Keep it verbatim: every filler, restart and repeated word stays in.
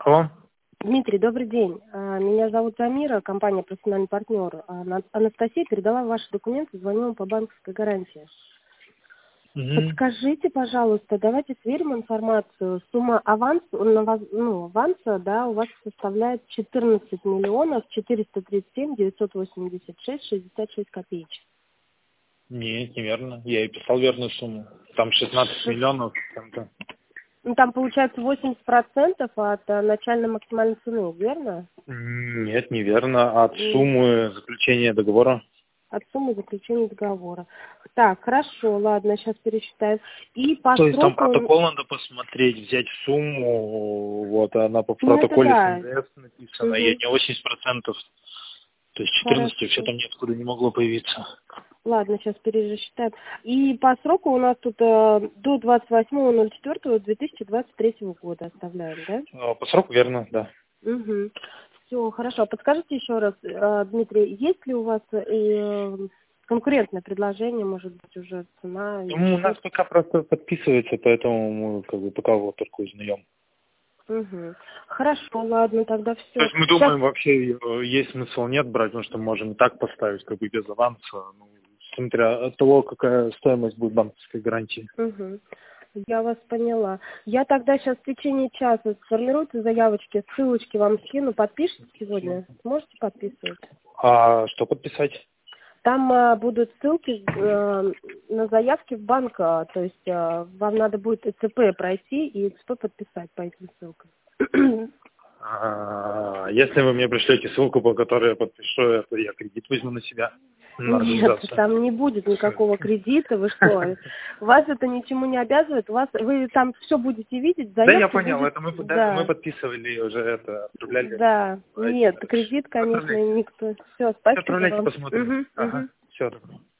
Алло. Дмитрий, добрый день. А, Меня зовут Замира, компания «Профессиональный партнер». А, На- Анастасия передала ваши документы, звоню вам по банковской гарантии. Мгм. Подскажите, пожалуйста, давайте сверим информацию. Сумма аванс, на вас- ну, аванса, да, у вас составляет четырнадцать миллионов четыреста тридцать семь девятьсот восемьдесят шесть шестьдесят шесть копеечек. Нет, неверно. Я и писал верную сумму. Там шестнадцать Шест- миллионов. Там-то. Ну, там получается восемьдесят процентов от а, начальной максимальной цены, верно? М, Нет, неверно. От М, суммы заключения договора. От суммы заключения договора. Так, хорошо, ладно, сейчас пересчитаем. И по То есть там сроку, протокол надо посмотреть, взять сумму, вот она по ну это протоколе с да. эн дэ эс написана, и Мгм. не восемьдесят процентов. То есть четырнадцать вообще Хорошо. там ниоткуда не могло появиться. Ладно, сейчас пересчитаем. И по сроку у нас тут э, до двадцать восьмого ноль четвёртого две тысячи двадцать третьего года оставляем, да? А, По сроку верно, да. Угу. Все, хорошо. Подскажите еще раз, э, Дмитрий, есть ли у вас э, конкурентное предложение, может быть, уже цена или Ну, у нас что-то? пока просто подписывается, поэтому мы как бы пока вот только узнаем. Угу. Хорошо, ладно, тогда То все. есть мы Сейчас. думаем, вообще э, есть смысл нет брать, потому что можем и так поставить, как бы без аванса, ну, смотря от того, какая стоимость будет банковской гарантии. Угу. Я вас поняла. Я тогда сейчас в течение часа сформируйте заявочки, ссылочки вам скину. Подпишите сегодня? Сможете подписывать? А что подписать? Там а, будут ссылки э, на заявки в банк. а, То есть а, вам надо будет э цэ пэ пройти и э цэ пэ подписать по этим ссылкам. А, если вы мне пришлете ссылку, по которой я подпишу, это я кредит возьму на себя, на Нет, организацию. там не будет никакого кредита. Вы что? Вас это ничему не обязывает. У вас вы там все будете видеть. В Да, я заявке понял, будет, это мы, да, это мы да. подписывали уже это, отправляли. Да, Давайте, нет, хорошо. кредит, конечно, Отправляйте. никто. Все, Все, спасибо отправляйте, вам. посмотрим. Угу, угу. Ага, все.